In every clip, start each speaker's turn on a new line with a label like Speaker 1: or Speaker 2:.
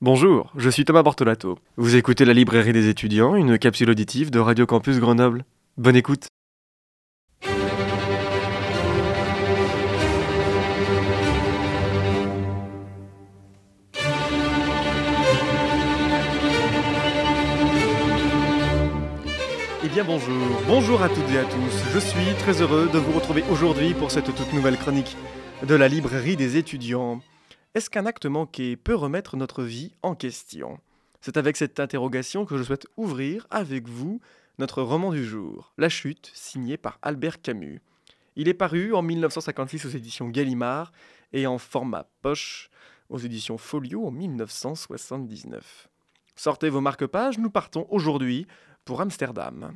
Speaker 1: Bonjour, je suis Thomas Bortolato. Vous écoutez La Librairie des étudiants, une capsule auditive de Radio Campus Grenoble. Bonne écoute. Eh bien bonjour à toutes et à tous. Je suis très heureux de vous retrouver aujourd'hui pour cette toute nouvelle chronique de La Librairie des étudiants. Est-ce qu'un acte manqué peut remettre notre vie en question ? C'est avec cette interrogation que je souhaite ouvrir avec vous notre roman du jour, La Chute, signé par Albert Camus. Il est paru en 1956 aux éditions Gallimard et en format poche aux éditions Folio en 1979. Sortez vos marque-pages, nous partons aujourd'hui pour Amsterdam.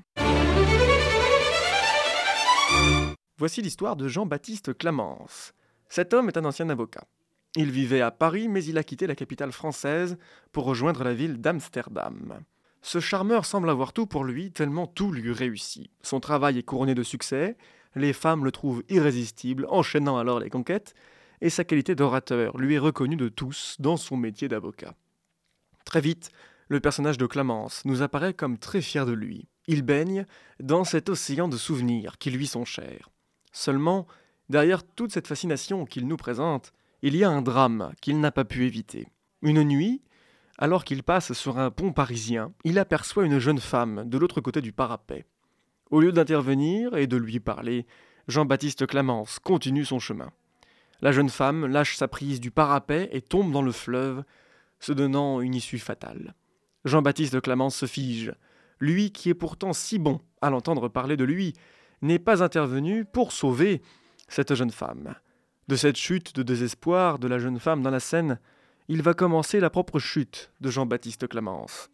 Speaker 1: Voici l'histoire de Jean-Baptiste Clamence. Cet homme est un ancien avocat. Il vivait à Paris, mais il a quitté la capitale française pour rejoindre la ville d'Amsterdam. Ce charmeur semble avoir tout pour lui, tellement tout lui réussit. Son travail est couronné de succès, les femmes le trouvent irrésistible, enchaînant alors les conquêtes, et sa qualité d'orateur lui est reconnue de tous dans son métier d'avocat. Très vite, le personnage de Clamence nous apparaît comme très fier de lui. Il baigne dans cet océan de souvenirs qui lui sont chers. Seulement, derrière toute cette fascination qu'il nous présente, il y a un drame qu'il n'a pas pu éviter. Une nuit, alors qu'il passe sur un pont parisien, il aperçoit une jeune femme de l'autre côté du parapet. Au lieu d'intervenir et de lui parler, Jean-Baptiste Clamence continue son chemin. La jeune femme lâche sa prise du parapet et tombe dans le fleuve, se donnant une issue fatale. Jean-Baptiste Clamence se fige. Lui, qui est pourtant si bon à l'entendre parler de lui, n'est pas intervenu pour sauver cette jeune femme. De cette chute de désespoir de la jeune femme dans la Seine, il va commencer la propre chute de Jean-Baptiste Clamence.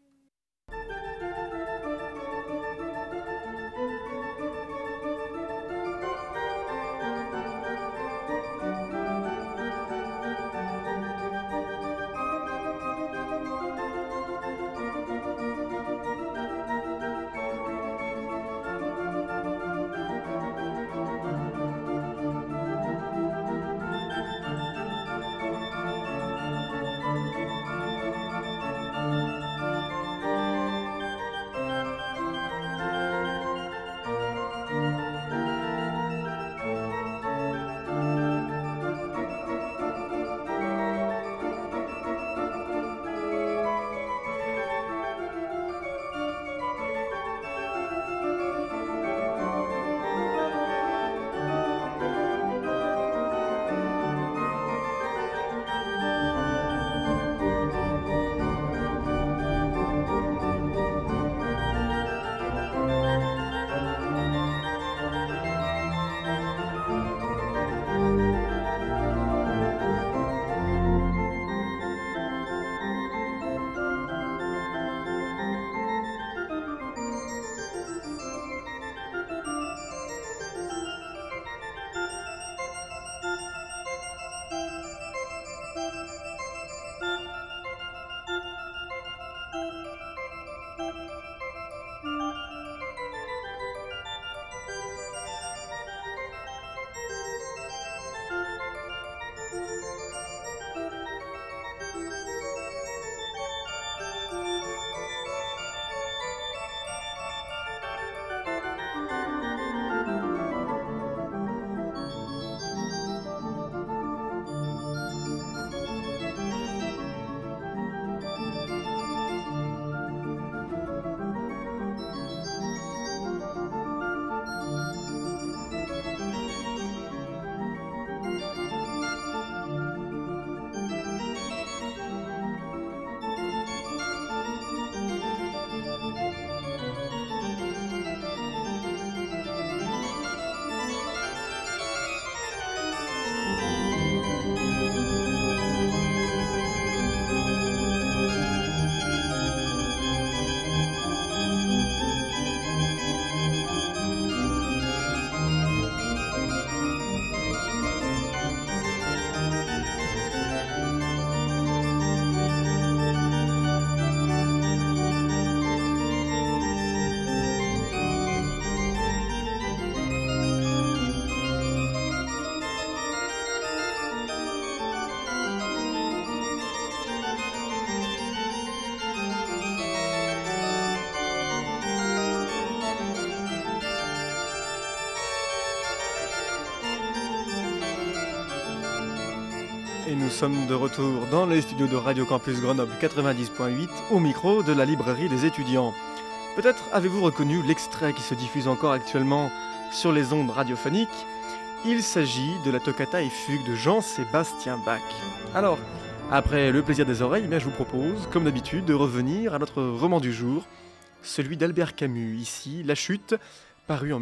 Speaker 1: sommes de retour dans les studios de Radio Campus Grenoble 90.8 au micro de la librairie des étudiants. Peut-être avez-vous reconnu l'extrait qui se diffuse encore actuellement sur les ondes radiophoniques. Il s'agit de la toccata et fugue de Jean-Sébastien Bach. Alors, après le plaisir des oreilles, je vous propose, comme d'habitude, de revenir à notre roman du jour, celui d'Albert Camus, ici, La Chute, paru en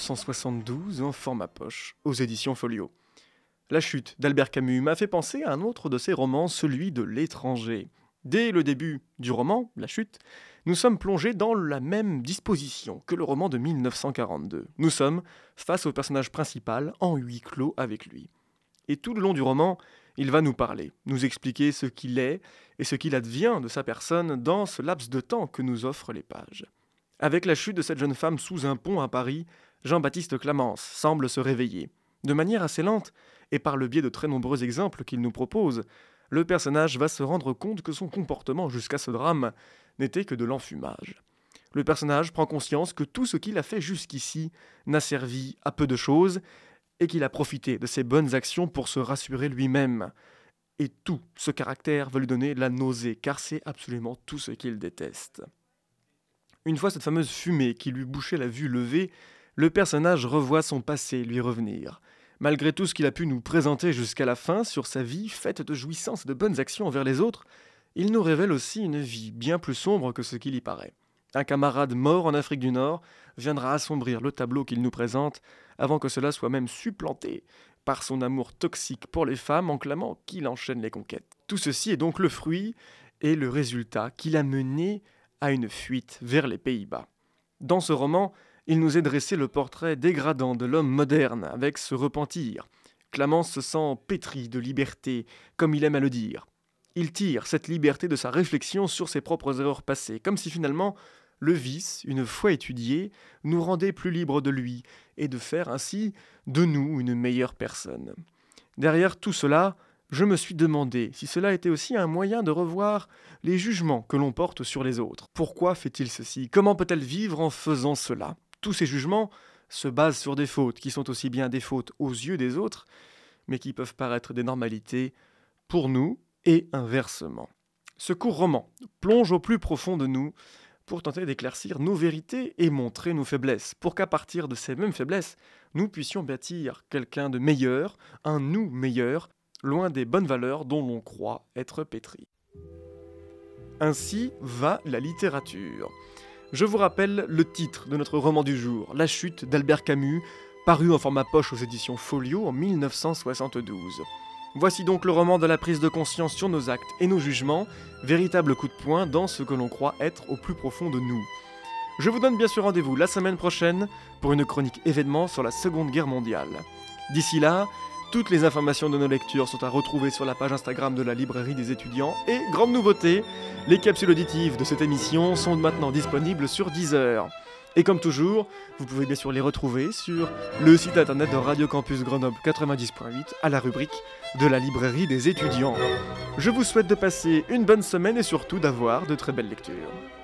Speaker 1: 1972 en format poche, aux éditions Folio. La Chute d'Albert Camus m'a fait penser à un autre de ses romans, celui de L'étranger. Dès le début du roman, La Chute, nous sommes plongés dans la même disposition que le roman de 1942. Nous sommes face au personnage principal, en huis clos avec lui. Et tout le long du roman, il va nous parler, nous expliquer ce qu'il est et ce qu'il advient de sa personne dans ce laps de temps que nous offrent les pages. Avec la chute de cette jeune femme sous un pont à Paris, Jean-Baptiste Clamence semble se réveiller. De manière assez lente, et par le biais de très nombreux exemples qu'il nous propose, le personnage va se rendre compte que son comportement jusqu'à ce drame n'était que de l'enfumage. Le personnage prend conscience que tout ce qu'il a fait jusqu'ici n'a servi à peu de choses et qu'il a profité de ses bonnes actions pour se rassurer lui-même. Et tout ce caractère va lui donner la nausée, car c'est absolument tout ce qu'il déteste. Une fois cette fameuse fumée qui lui bouchait la vue levée, le personnage revoit son passé lui revenir. Malgré tout ce qu'il a pu nous présenter jusqu'à la fin sur sa vie faite de jouissances et de bonnes actions envers les autres, il nous révèle aussi une vie bien plus sombre que ce qu'il y paraît. Un camarade mort en Afrique du Nord viendra assombrir le tableau qu'il nous présente, avant que cela soit même supplanté par son amour toxique pour les femmes en clamant qu'il enchaîne les conquêtes. Tout ceci est donc le fruit et le résultat qui l'a mené à une fuite vers les Pays-Bas. Dans ce roman, il nous est dressé le portrait dégradant de l'homme moderne avec ce repentir. Clamence se sent pétri de liberté, comme il aime à le dire. Il tire cette liberté de sa réflexion sur ses propres erreurs passées, comme si finalement le vice, une fois étudié, nous rendait plus libres de lui, et de faire ainsi de nous une meilleure personne. Derrière tout cela, je me suis demandé si cela était aussi un moyen de revoir les jugements que l'on porte sur les autres. Pourquoi fait-il ceci ? Comment peut-elle vivre en faisant cela ? Tous ces jugements se basent sur des fautes qui sont aussi bien des fautes aux yeux des autres, mais qui peuvent paraître des normalités pour nous et inversement. Ce court roman plonge au plus profond de nous pour tenter d'éclaircir nos vérités et montrer nos faiblesses, pour qu'à partir de ces mêmes faiblesses, nous puissions bâtir quelqu'un de meilleur, un nous meilleur, loin des bonnes valeurs dont l'on croit être pétri. Ainsi va la littérature. Je vous rappelle le titre de notre roman du jour, La Chute d'Albert Camus, paru en format poche aux éditions Folio en 1972. Voici donc le roman de la prise de conscience sur nos actes et nos jugements, véritable coup de poing dans ce que l'on croit être au plus profond de nous. Je vous donne bien sûr rendez-vous la semaine prochaine pour une chronique événement sur la Seconde Guerre mondiale. D'ici là, toutes les informations de nos lectures sont à retrouver sur la page Instagram de la librairie des étudiants et, grande nouveauté, les capsules auditives de cette émission sont maintenant disponibles sur Deezer. Et comme toujours, vous pouvez bien sûr les retrouver sur le site internet de Radio Campus Grenoble 90.8 à la rubrique de la librairie des étudiants. Je vous souhaite de passer une bonne semaine et surtout d'avoir de très belles lectures.